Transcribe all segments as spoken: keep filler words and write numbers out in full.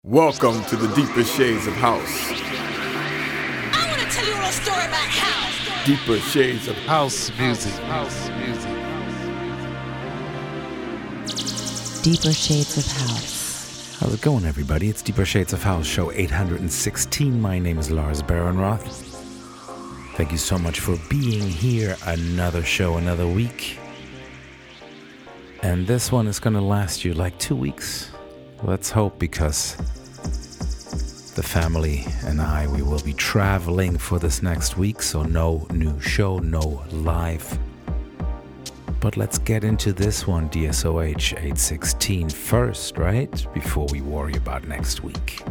Welcome to the deeper shades of house. I want to tell you a little story about house. Deeper shades of House music. House music. Deeper Shades of House. How's it going, everybody? It's Deeper Shades of House, show eight hundred sixteen. My name is Lars Barenroth. Thank you so much for being here. Another show, another week. And this one is going to last you like two weeks. Let's hope, because the family and I, we will be traveling for this next week, so no new show, no live. But let's get into this one, D S O H eight sixteen, first, right? Before we worry about next week.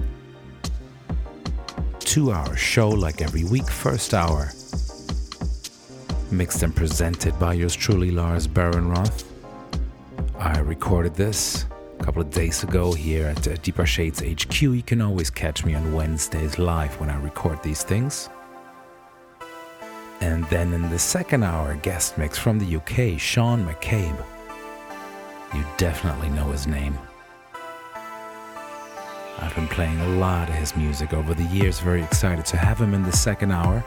Two-hour show like every week. First hour, mixed and presented by yours truly, Lars Barenroth. I recorded this a couple of days ago here at uh, Deeper Shades H Q. You can always catch me on Wednesdays live when I record these things. And then in the second hour, guest mix from the U K, Sean McCabe. You definitely know his name. I've been playing a lot of his music over the years. Very excited to have him in the second hour.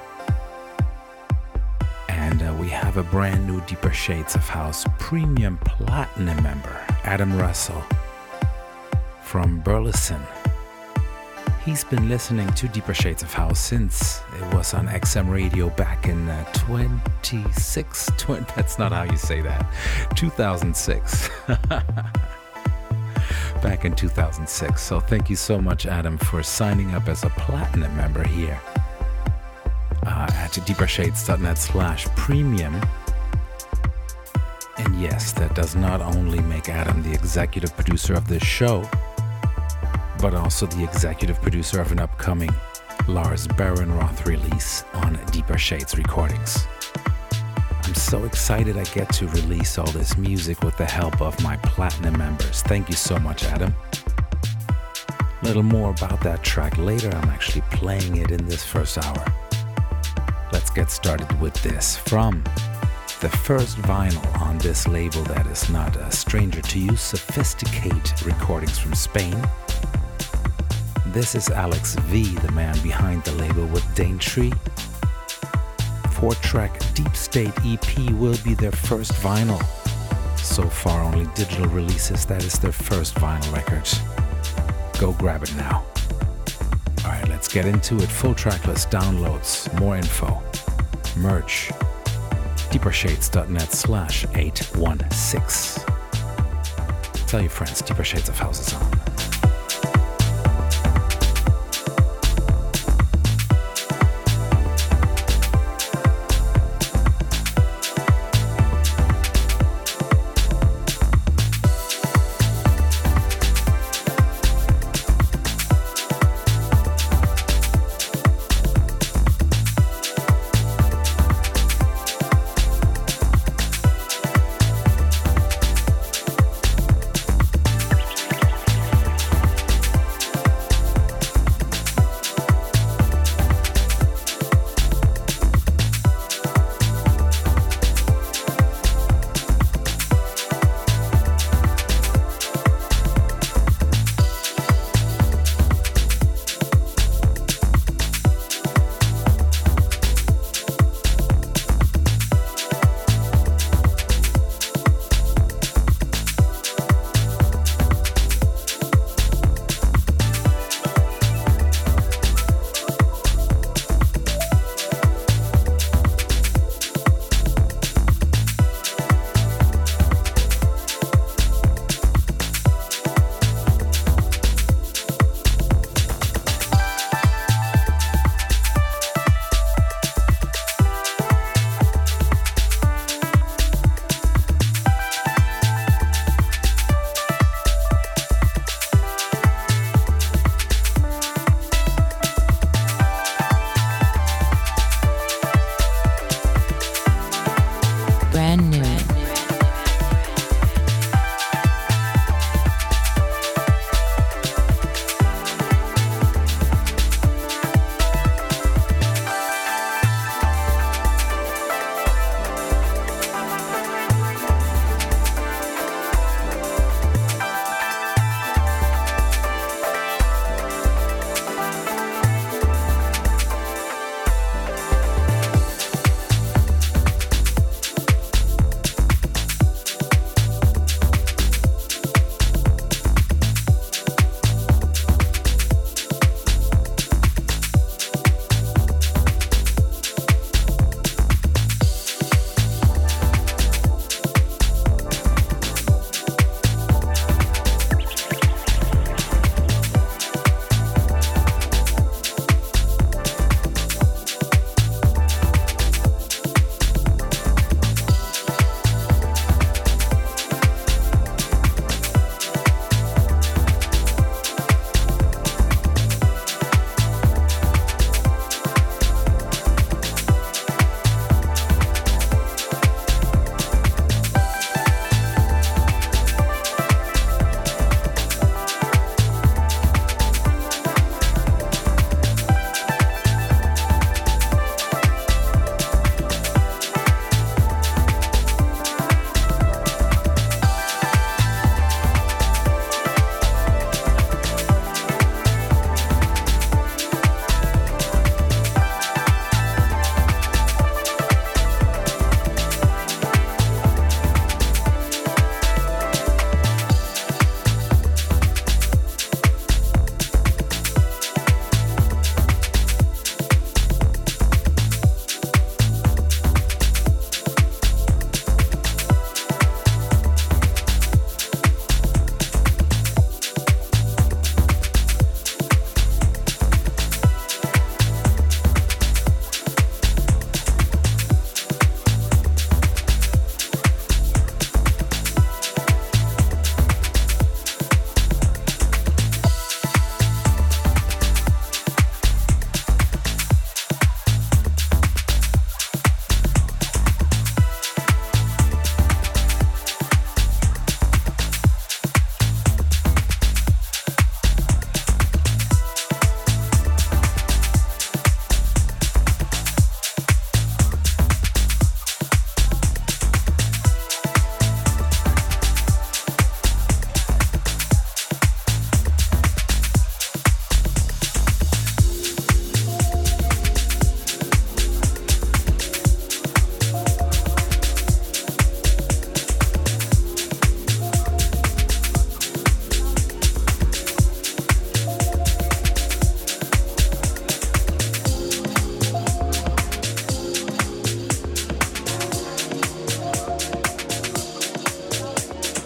And uh, we have a brand new Deeper Shades of House Premium Platinum member, Adam Russell from Burleson. He's been listening to Deeper Shades of House since it was on X M Radio back in uh, twenty-six, twenty, that's not how you say that, two thousand six. Back in two thousand six. So thank you so much, Adam, for signing up as a platinum member here uh, at deepershades.net slash premium. And yes, that does not only make Adam the executive producer of this show, but also the executive producer of an upcoming Lars Barenroth release on Deeper Shades Recordings. I'm so excited I get to release all this music with the help of my platinum members. Thank you so much, Adam. A little more about that track later. I'm actually playing it in this first hour. Let's get started with this from the first vinyl on this label that is not a stranger to you, Sophisticate Recordings from Spain. This is Alex V, the man behind the label with Daintree. Four-track Deep State E P will be their first vinyl. So far only digital releases, that is their first vinyl record. Go grab it now. Alright, let's get into it. Full track list, downloads, more info, merch. deepershades.net slash 816. Tell your friends, Deeper Shades of House is on.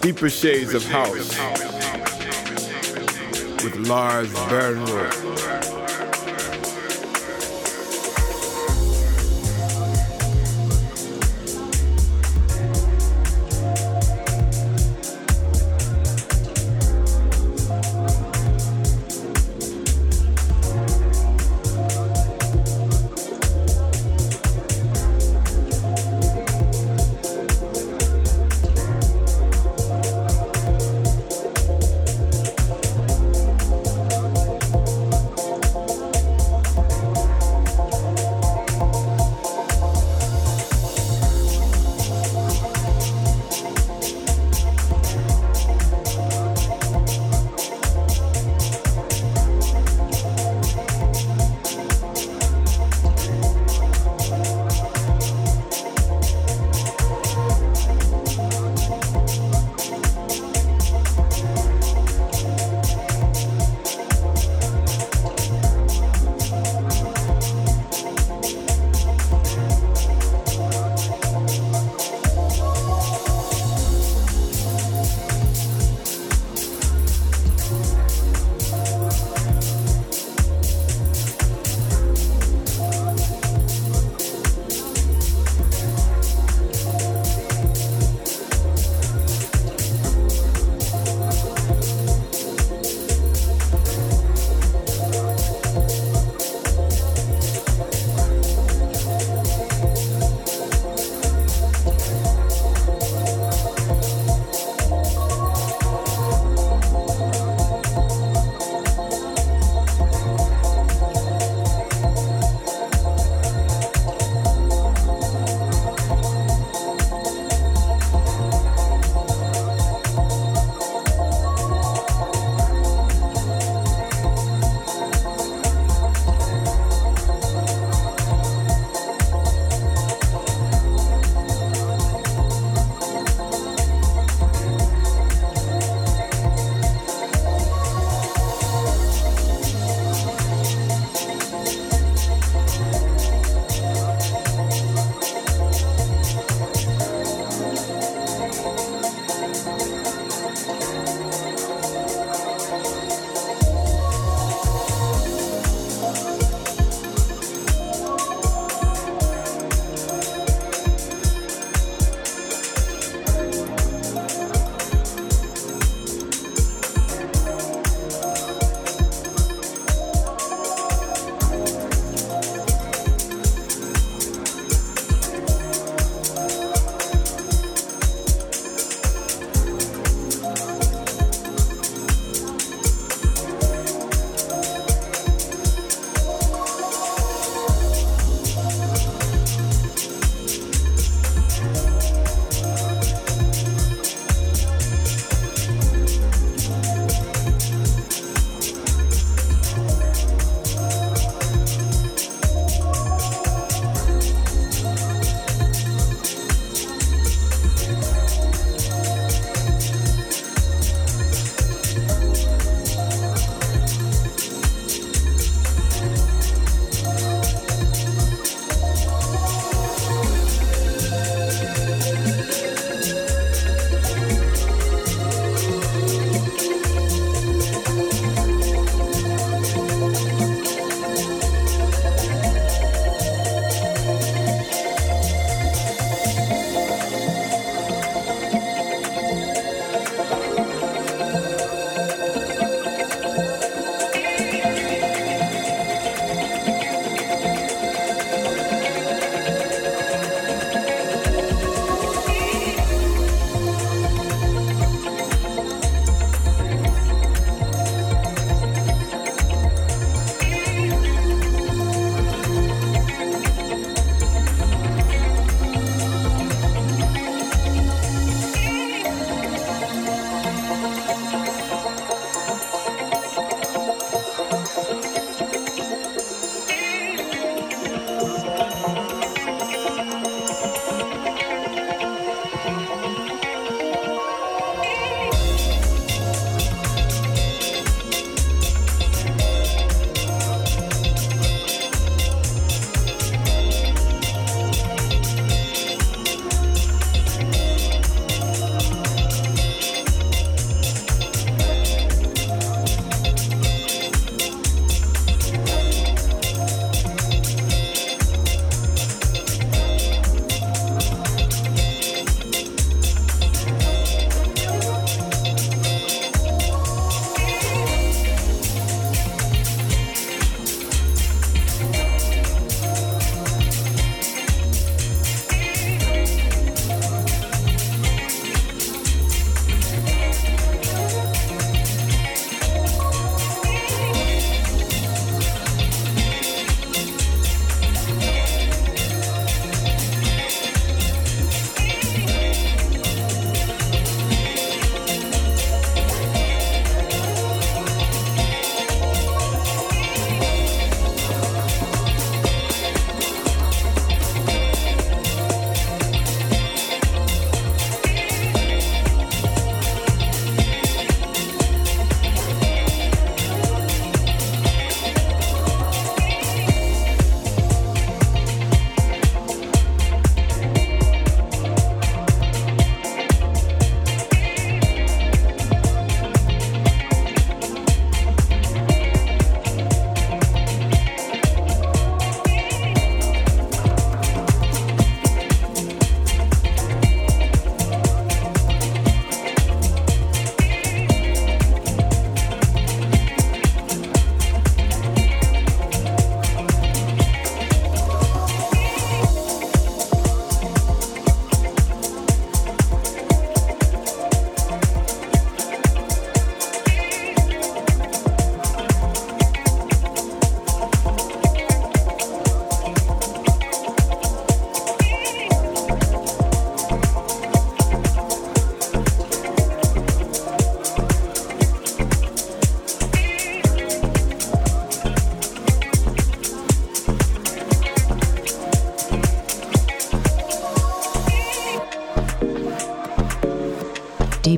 Deeper Shades of House with Lars Bärenroth.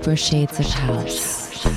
Deeper Shades of House.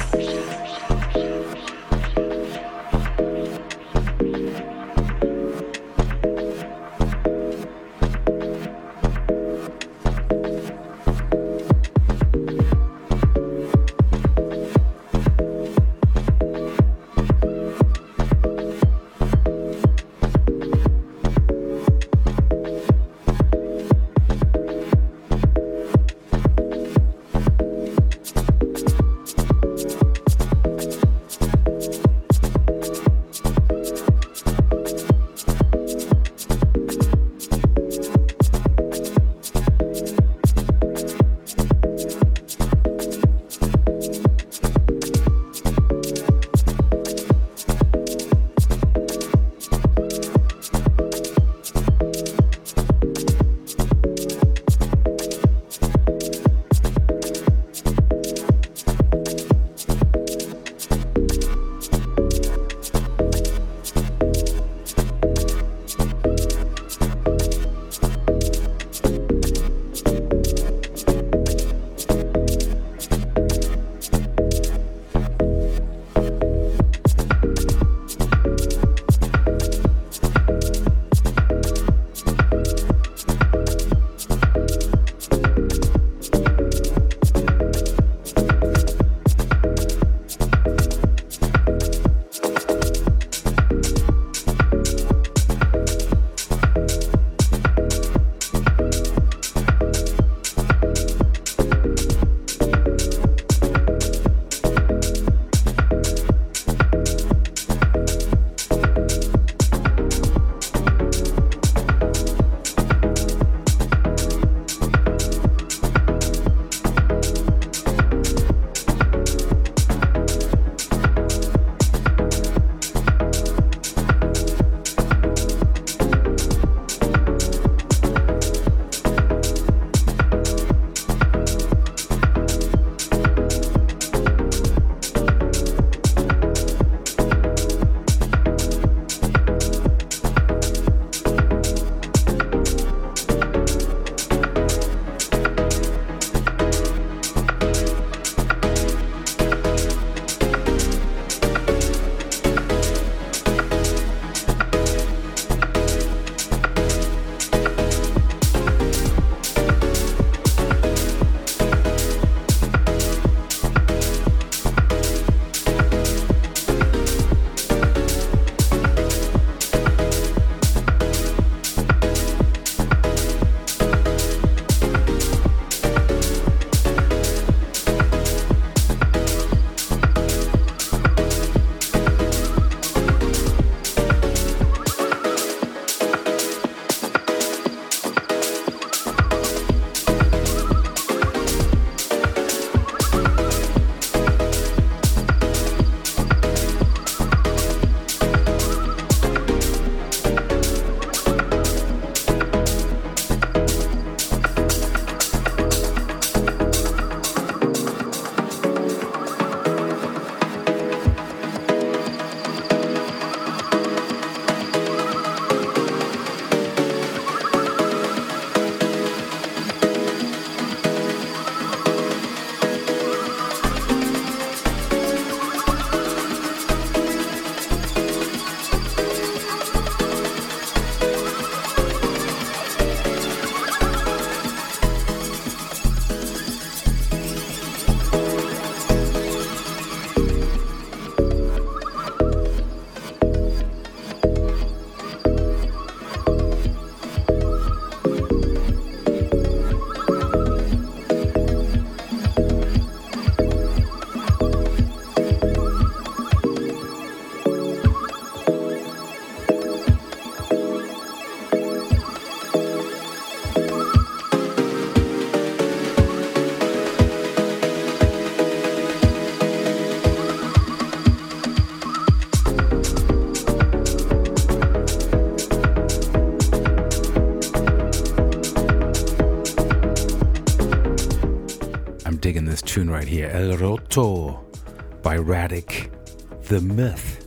digging this tune right here, El Roto by Radic the Myth,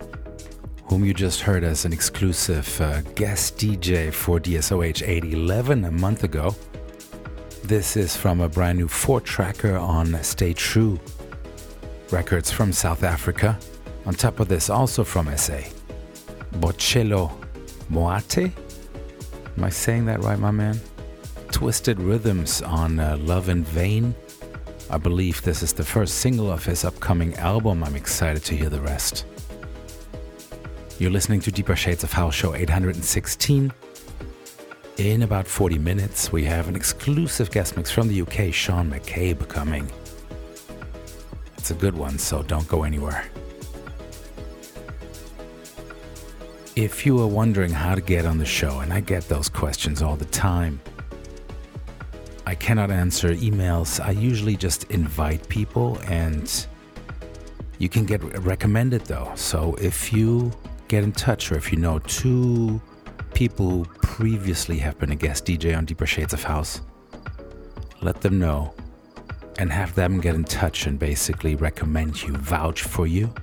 whom you just heard as an exclusive uh, guest D J for D S O H eight eleven a month ago. This is from a brand new four-tracker on Stay True Records from South Africa. On top of this, also from S A, Bocello Moate. Am I saying that right, my man? Twisted Rhythms on uh, Love in Vain. I believe this is the first single of his upcoming album. I'm excited to hear the rest. You're listening to Deeper Shades of House, show eight hundred sixteen. In about forty minutes, we have an exclusive guest mix from the U K, Sean McCabe, coming. It's a good one, so don't go anywhere. If you are wondering how to get on the show, and I get those questions all the time, I cannot answer emails. I usually just invite people, and you can get recommended though. So if you get in touch, or if you know two people who previously have been a guest D J on Deeper Shades of House, let them know and have them get in touch and basically recommend you, vouch for you.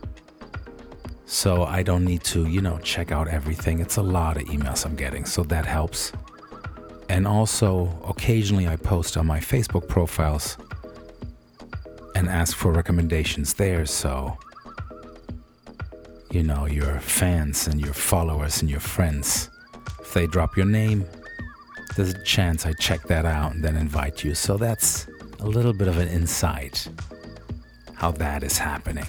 So I don't need to, you know, check out everything. It's a lot of emails I'm getting, so that helps. And also, occasionally I post on my Facebook profiles and ask for recommendations there, so, you know, your fans and your followers and your friends, if they drop your name, there's a chance I check that out and then invite you. So that's a little bit of an insight how that is happening.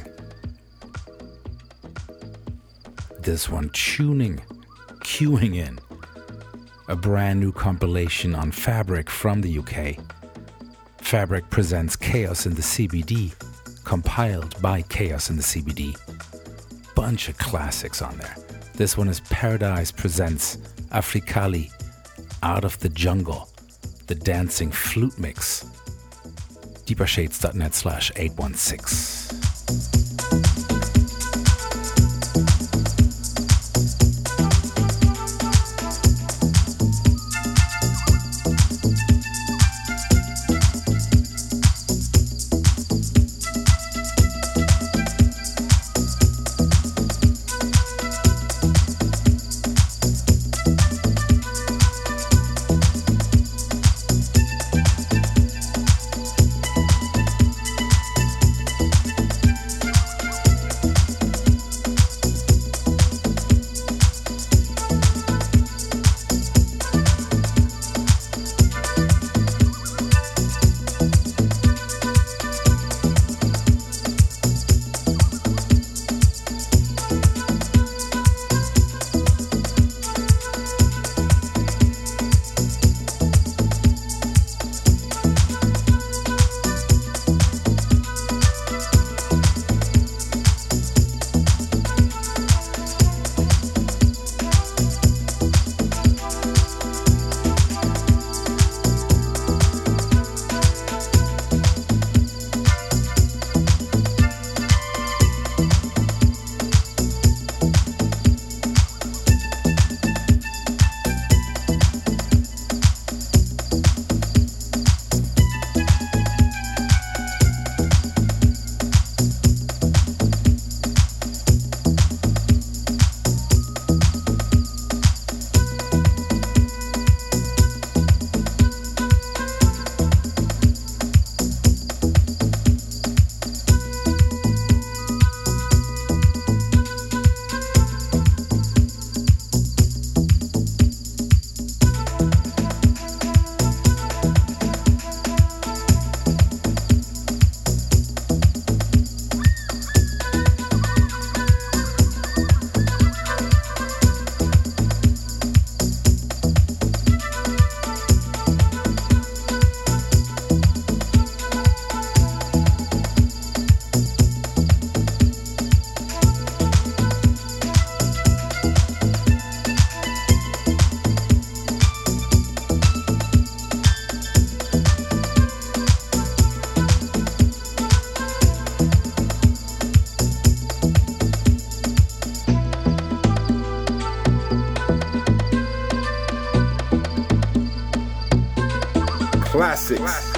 This one, tuning, queuing in a brand new compilation on Fabric from the U K. Fabric presents Chaos in the C B D, compiled by Chaos in the C B D. Bunch of classics on there. This one is Paradise presents Afrikali, Out of the Jungle, the dancing flute mix. deepershades.net slash 816. Classics.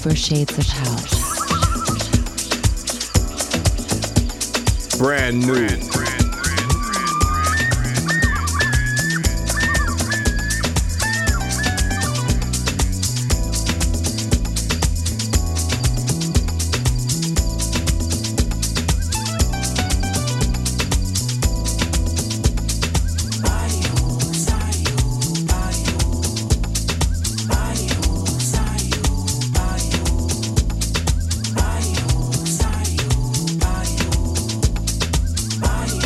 Deeper Shades of House. Brand new. Bye.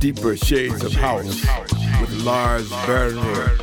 Deeper Shades of House with Lars Bernroth.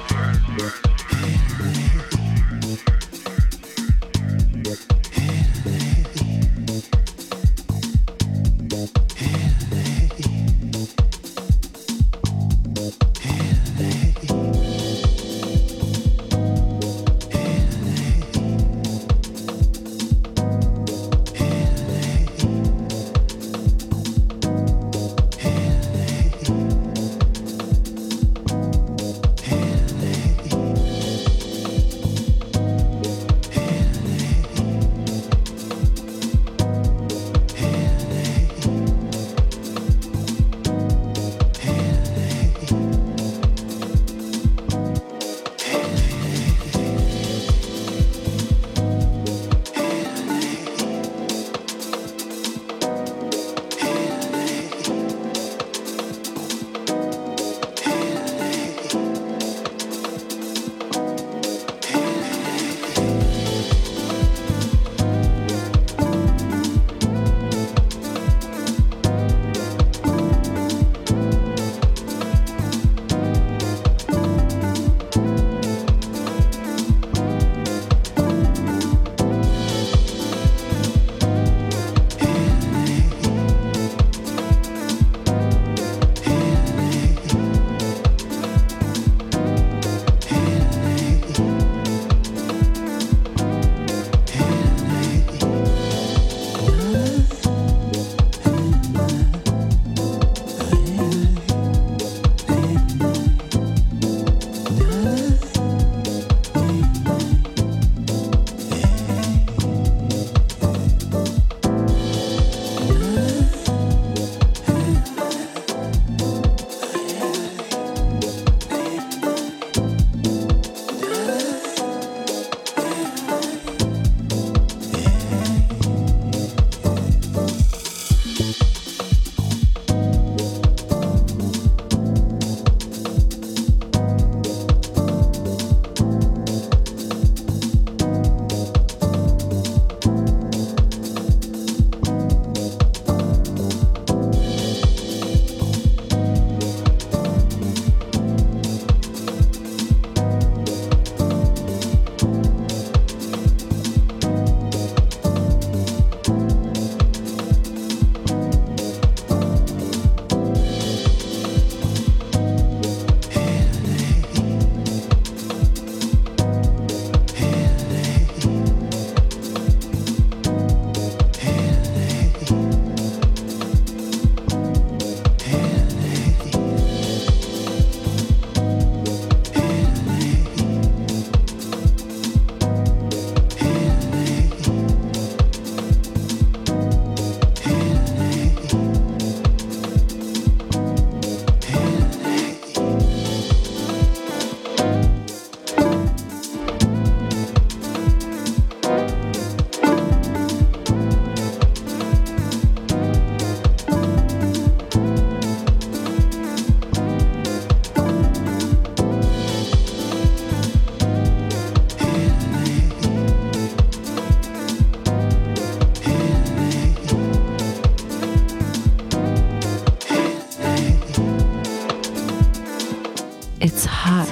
It's hot.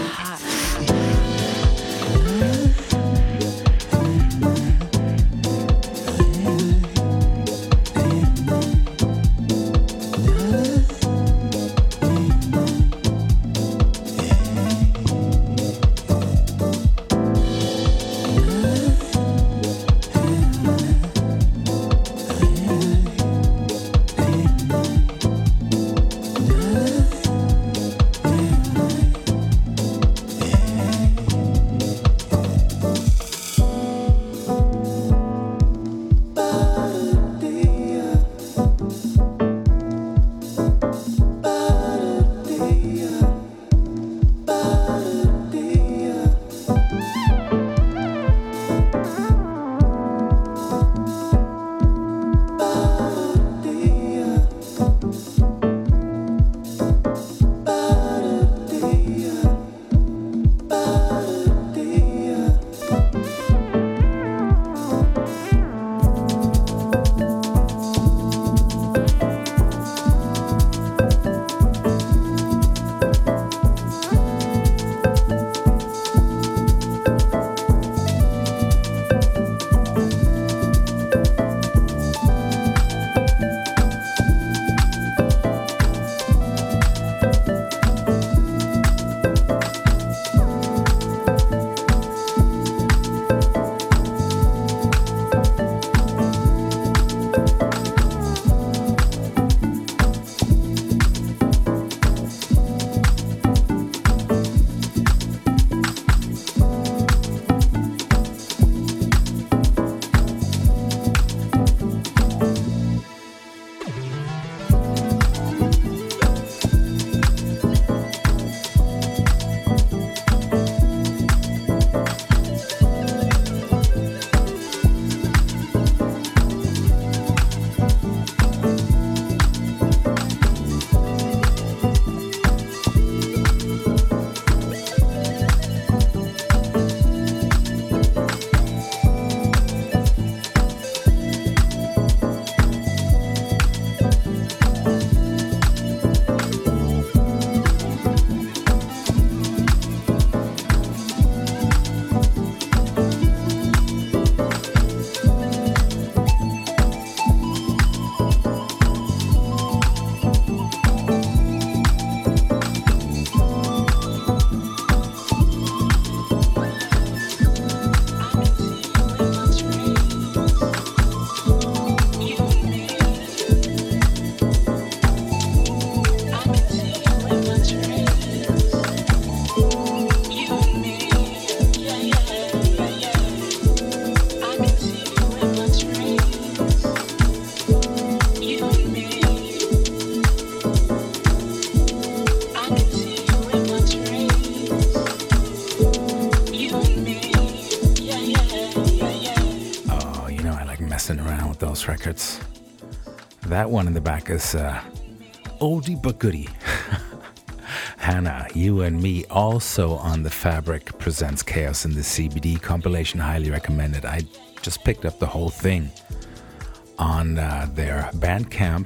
Records. That one in the back is uh, oldie but goodie. Hannah, You and Me, also on the Fabric Presents Chaos in the C B D compilation. Highly recommended. I just picked up the whole thing on uh, their Bandcamp.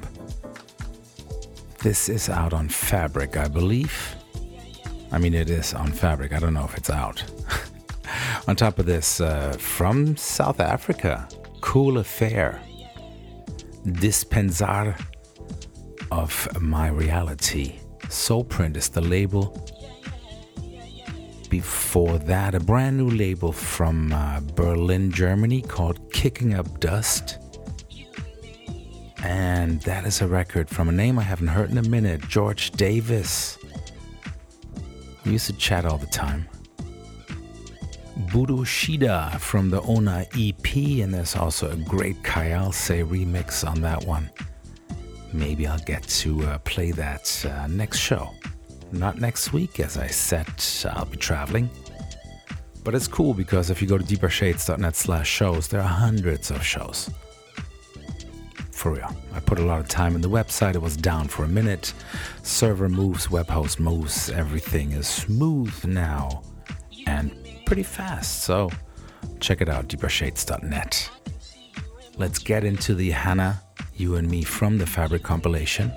This is out on Fabric, I believe. I mean, it is on Fabric. I don't know if it's out. On top of this, uh, from South Africa, Cool Affair, Dispensar of My Reality. Soulprint is the label. Before that, a brand new label from uh, Berlin, Germany called Kicking Up Dust. And that is a record from a name I haven't heard in a minute, George Davis. We used to chat all the time. Budo Shida from the Ona E P, and there's also a great Kayalse remix on that one. Maybe I'll get to uh, play that uh, next show. Not next week, as I said, I'll be traveling. But it's cool because if you go to deepershades.net slash shows, there are hundreds of shows. For real. I put a lot of time in the website. It was down for a minute. Server moves, web host moves. Everything is smooth now and pretty fast. So check it out, deepershades dot net. Let's get into the Hannah, You and Me from the Fabric compilation.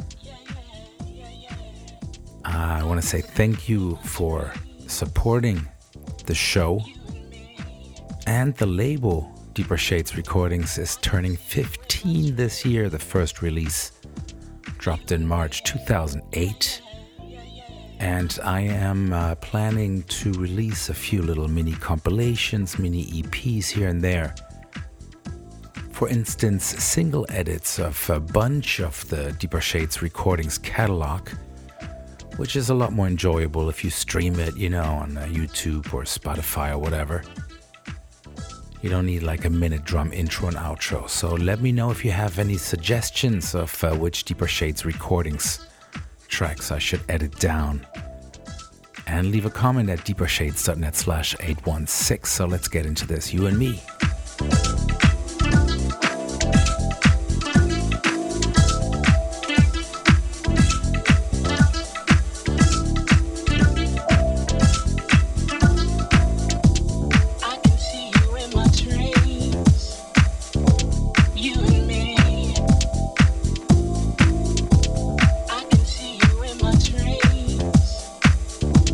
I want to say thank you for supporting the show. And the label, Deeper Shades Recordings, is turning fifteen this year. The first release dropped in March two thousand eight. And I am uh, planning to release a few little mini compilations, mini E Ps here and there. For instance, single edits of a bunch of the Deeper Shades Recordings catalog, which is a lot more enjoyable if you stream it, you know, on uh, YouTube or Spotify or whatever. You don't need like a minute drum intro and outro. So let me know if you have any suggestions of uh, which Deeper Shades Recordings tracks I should edit down. And leave a comment at deepershades.net slash 816. So let's get into this, You and Me.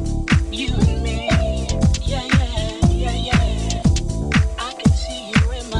You and me, yeah, yeah, yeah, yeah. I can see you in my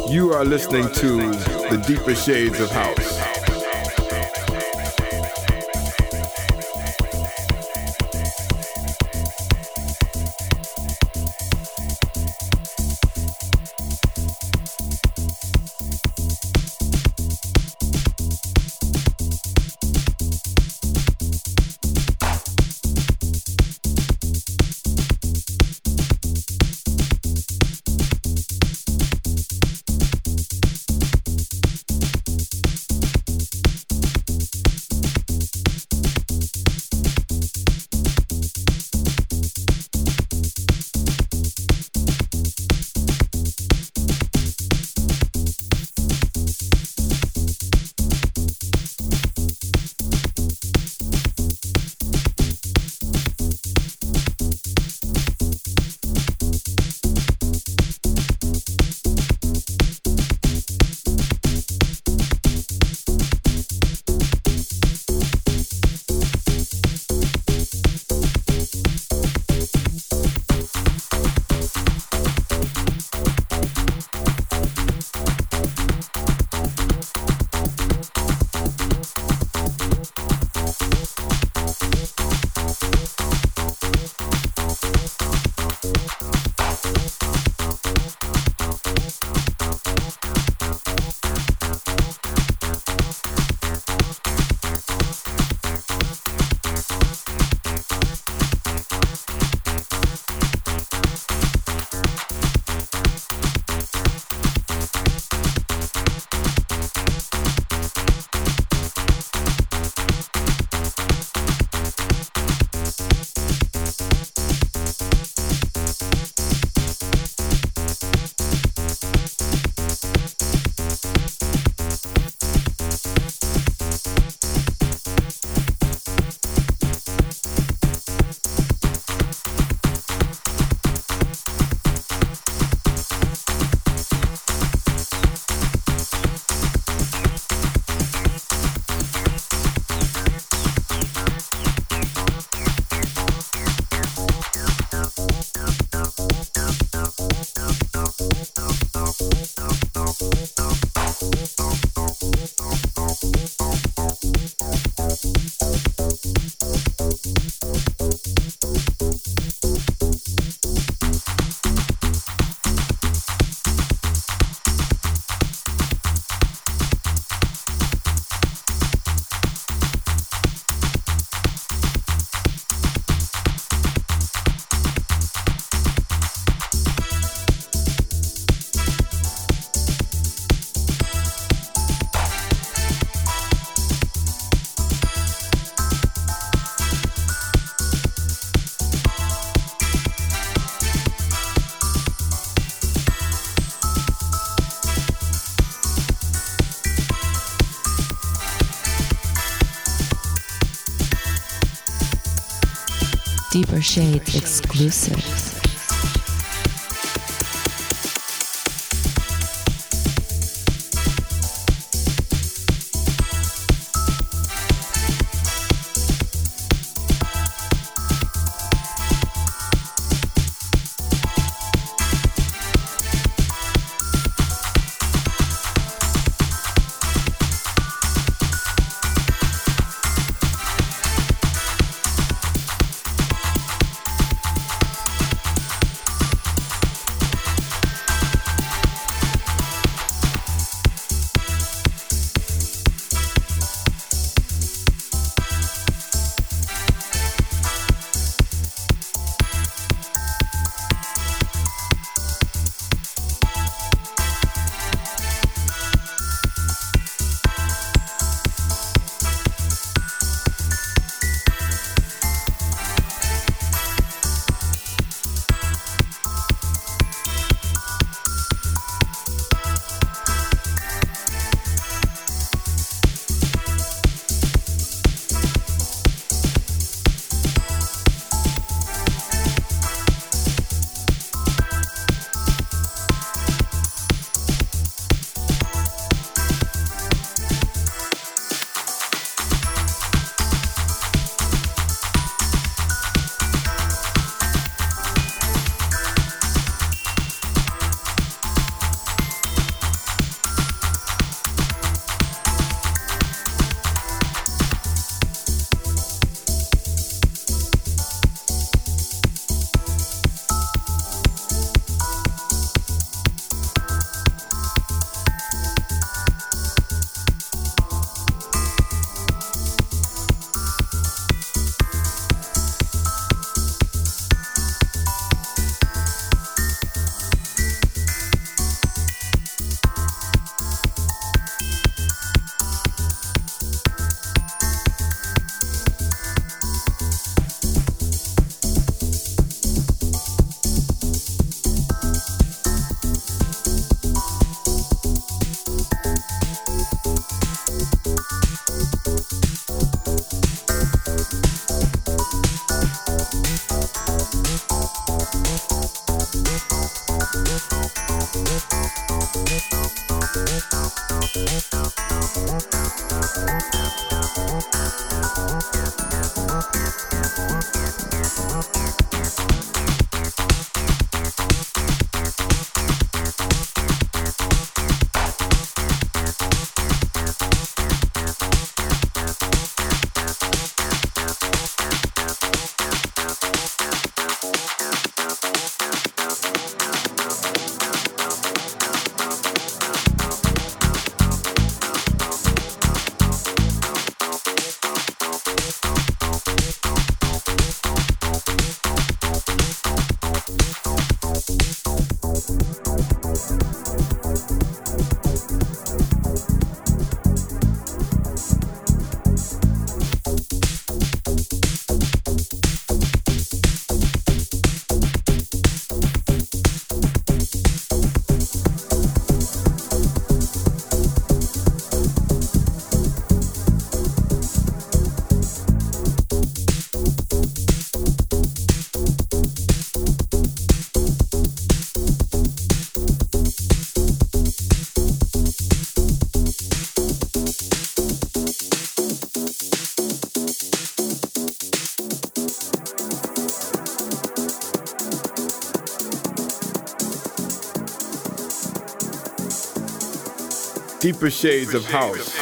You are listening to the deeper shades of house. Deeper Shades exclusive. Deeper shades of house.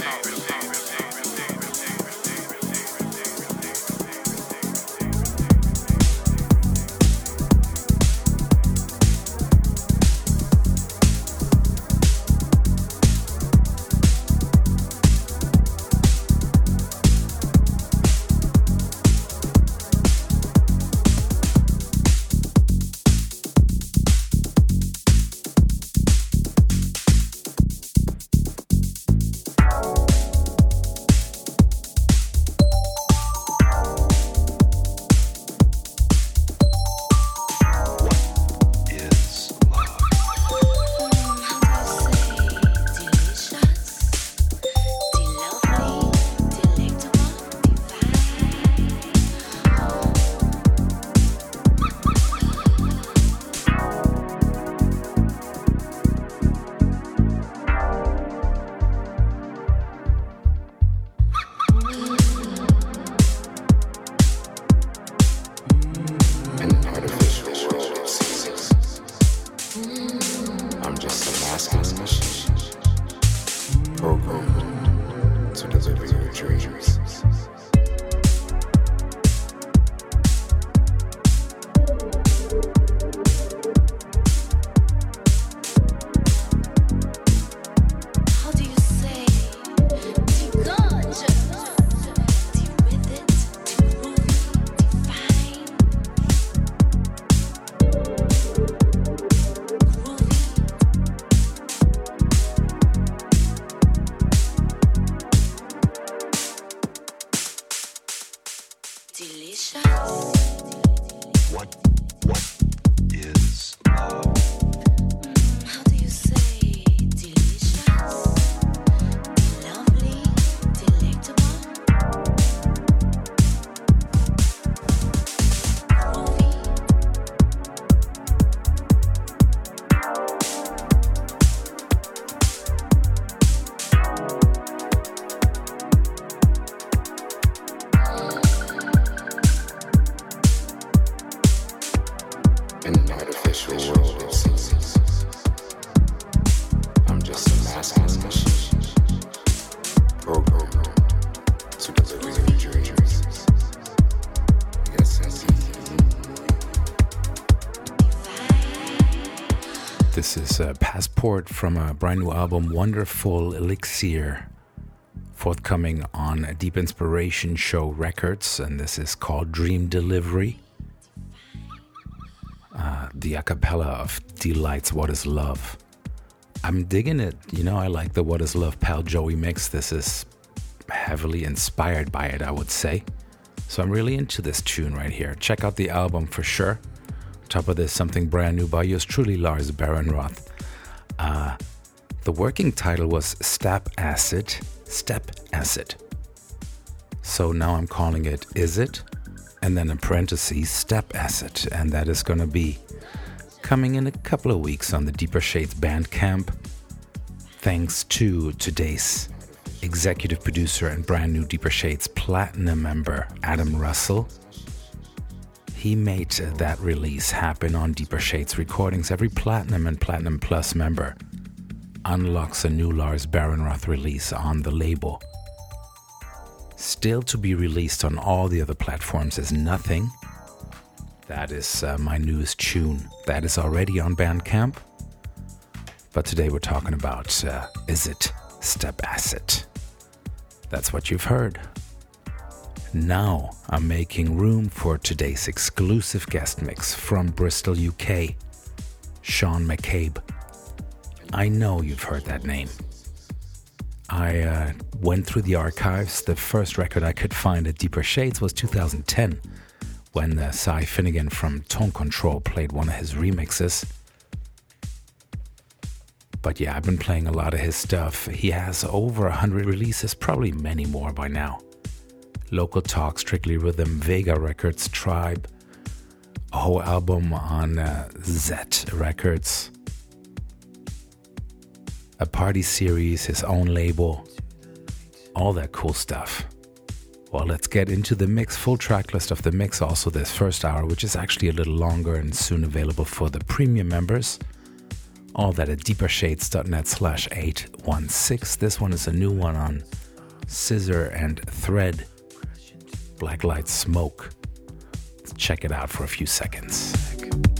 This is a Passport from a brand new album, Wonderful Elixir, forthcoming on Deep Inspiration Show Records, and this is called Dream Delivery. Uh, the a cappella of Delight's What Is Love. I'm digging it. You know, I like the What Is Love Pal Joey mix. This is heavily inspired by it, I would say. So I'm really into this tune right here. Check out the album for sure. Top of this, something brand new by yours truly, Lars Behrenroth. Uh, the working title was Step Acid. Step Acid. So now I'm calling it Is It? And then in parentheses, Step Acid. And that is going to be coming in a couple of weeks on the Deeper Shades Bandcamp. Thanks to today's executive producer and brand new Deeper Shades Platinum member, Adam Russell. He made that release happen on Deeper Shades Recordings. Every Platinum and Platinum Plus member unlocks a new Lars Behrenroth release on the label. Still to be released on all the other platforms is Nothing. That is uh, my newest tune. That is already on Bandcamp. But today we're talking about uh, Is It? Step Acid. That's what you've heard. Now I'm making room for today's exclusive guest mix from Bristol, U K, Sean McCabe. I know you've heard that name. I uh, went through the archives. The first record I could find at Deeper Shades was two thousand ten, when uh, Cy Finnegan from Tone Control played one of his remixes. But yeah, I've been playing a lot of his stuff. He has over one hundred releases, probably many more by now. Local Talk, Strictly Rhythm, Vega Records, Tribe, a whole album on uh, Z Records, a party series, his own label, all that cool stuff. Well, let's get into the mix, full track list of the mix, also this first hour, which is actually a little longer and soon available for the premium members. All that at deepershades.net slash 816. This one is a new one on Scissor and Thread. Black Light Smoke. Let's check it out for a few seconds.